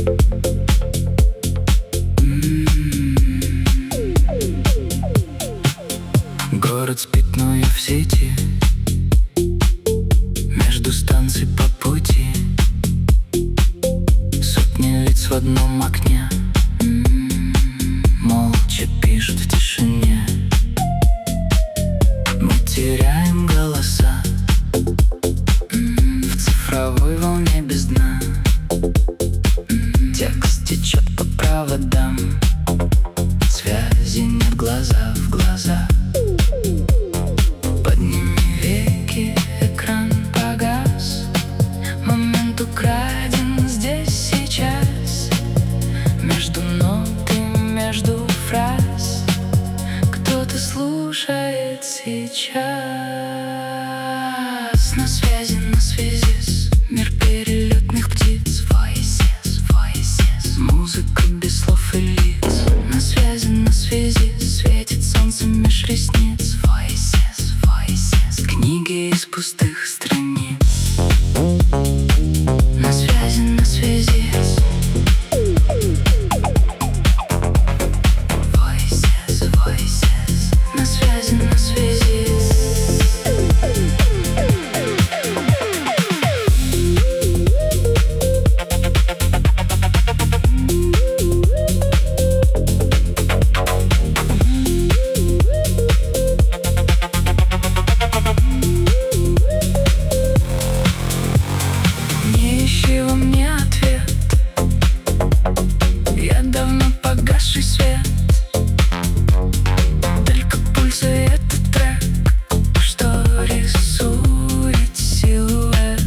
Город спит, но я в сети. Между станций по пути сотни лиц в одном окне. Молча пишут в тишине. Мы теряем голоса в цифровой волне без дна. Текст течет по проводам, связи нет глаза в глаза. Подними веки, экран погас. Момент украден здесь, сейчас. Между нот и между фраз кто-то слушает сейчас. На связи с мир перелетных птиц. Voices, voices. Музыка без слов и лиц. На связи светит солнце меж ресниц. Voices, voices. Книги из пустых страниц. На связи Voices, voices. На связи Ищи во мне ответ. Я давно погасший свет. Только пульса и этот трек, что рисует силуэт.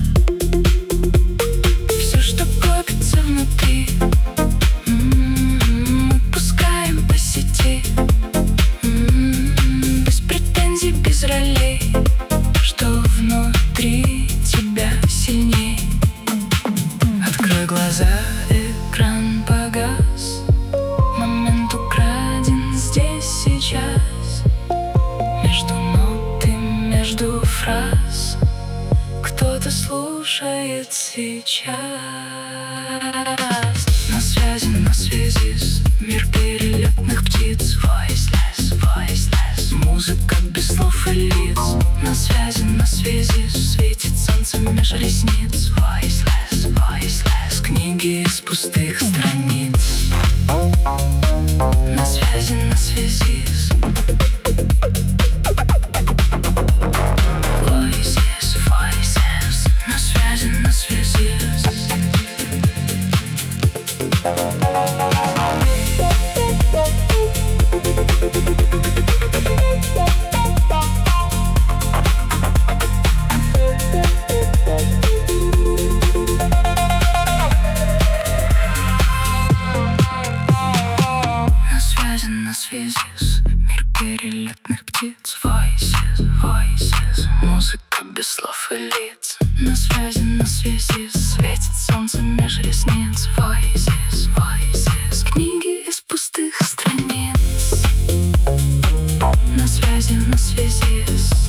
Все, что копится внутри, мы пускаем по сети. Без претензий, без ролей, что внутри тебя сильней. Открой глаза, экран погас. Момент украден здесь, сейчас. Между нот и между фраз кто-то слушает сейчас. На связи мир перелетных птиц. Voiceless, voiceless. Музыка без слов и лиц. На связи светит солнце меж ресниц. Voiceless, voiceless. Книги из пустых страниц. На связи Voices, voices. На связи мир перелетных птиц. Voices, voices. Музыка без слов и лиц. На связи светит солнце меж ресниц. Voices, voices. Книги из пустых страниц. На связи